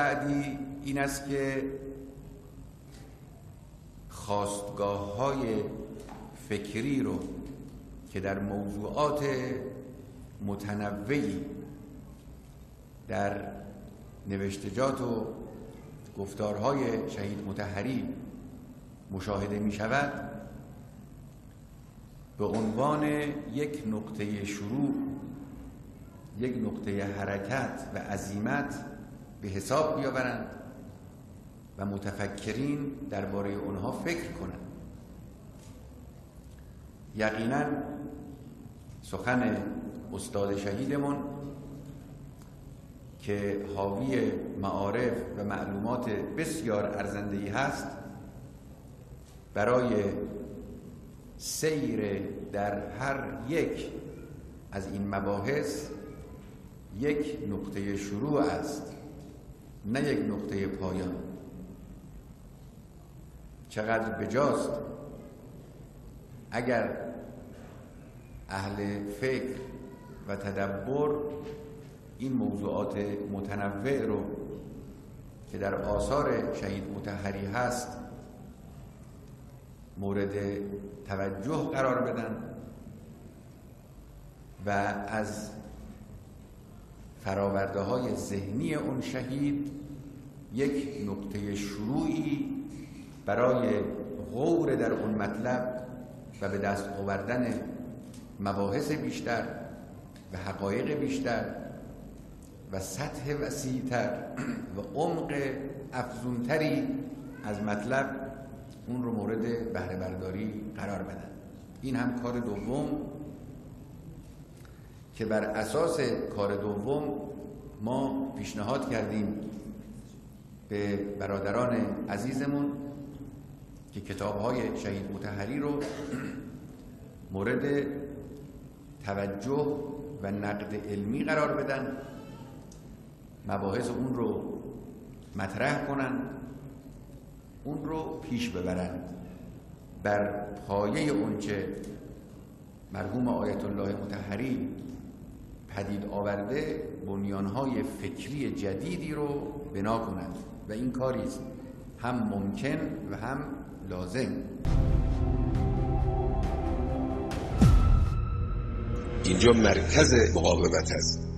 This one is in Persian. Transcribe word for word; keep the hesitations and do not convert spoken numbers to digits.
بعدی این است که خاستگاه‌های فکری رو که در موضوعات متنوعی در نوشتجات و گفتارهای شهید مطهری مشاهده می شود به عنوان یک نقطه شروع، یک نقطه حرکت و عزیمت به حساب بیاورند و متفکرین درباره آنها فکر کنند. یقینا سخن استاد شهیدمون که حاوی معارف و معلومات بسیار ارزنده‌ای هست برای سیر در هر یک از این مباحث یک نقطه شروع است، نه یک نقطه پایان. چقدر بجاست اگر اهل فکر و تدبر این موضوعات متنوع رو که در آثار شهید مطهری هست مورد توجه قرار بدن و از فراورده های ذهنی اون شهید یک نقطه شروعی برای غور در اون مطلب و به دست آوردن مباحث بیشتر و حقایق بیشتر و سطح وسیع‌تر و عمق افزونتری از مطلب اون رو مورد بهره برداری قرار بدن. این هم کار دوم که بر اساس کار دوم ما پیشنهاد کردیم به برادران عزیزمون که کتاب‌های شهید مطهری رو مورد توجه و نقد علمی قرار بدن، مباحث اون رو مطرح کنن، اون رو پیش ببرند بر پایه اونچه مرحوم آیت الله مطهری پدید آورده بنیانهای فکری جدیدی رو بنا کنند و این کاری است هم ممکن و هم لازم. اینجا مرکز مقاومت است.